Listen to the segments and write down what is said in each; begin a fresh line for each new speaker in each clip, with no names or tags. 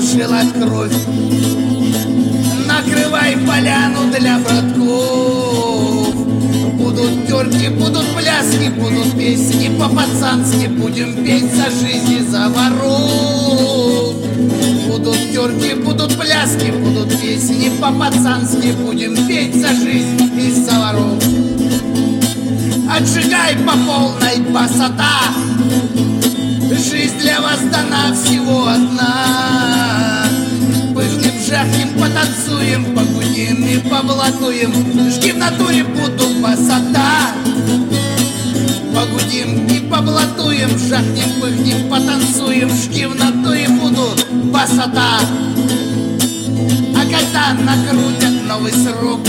шила кровь. Накрывай поляну для братков. Будут терки, будут пляски, будут песни по-пацански. Будем петь за жизнь и за воров. Будут терки, будут пляски, будут песни по-пацански. Будем петь за жизнь и за воров. Отжигай по полной басота. Жизнь для вас дана всего одна. Пыхнем, жахнем, потанцуем, погудим и поблатуем. Жги в натуре, буду басота. Погудим и поблатуем, жахнем, пыхнем, потанцуем. Жги в натуре, буду басота. А когда накрутят новый срок,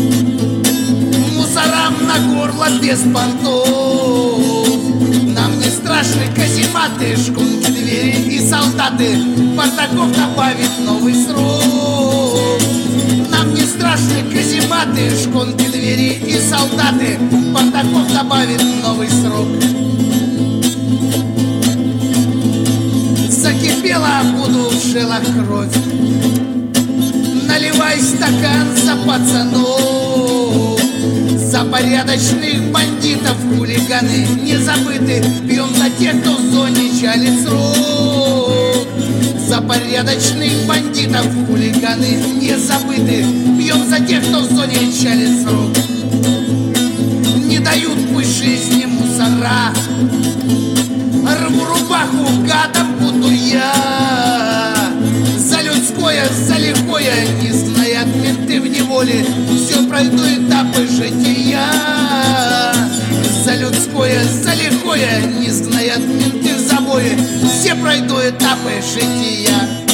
мусорам на горло без понтов. Нам не страшны казематы, шконки, двери и солдаты. Бардаков добавит новый срок. Нам не страшны казематы, шконки, двери и солдаты. Бардаков добавит новый срок. Закипела, буду в жилах кровь. Наливай стакан за пацанов, за порядочных бандитов, хулиганы не забыты. Пьем за тех, кто в зоне чалит срок. За порядочных бандитов, хулиганы не забыты. Пьем за тех, кто в зоне чалит срок. Не дают пусть жизни мусора. Рву рубаху, гадом буду я. За людское, за лихое не знают менты в неволе. Все пройду этапы жития. За людское, за лихое не знают менты в забое. Все пройду этапы жития.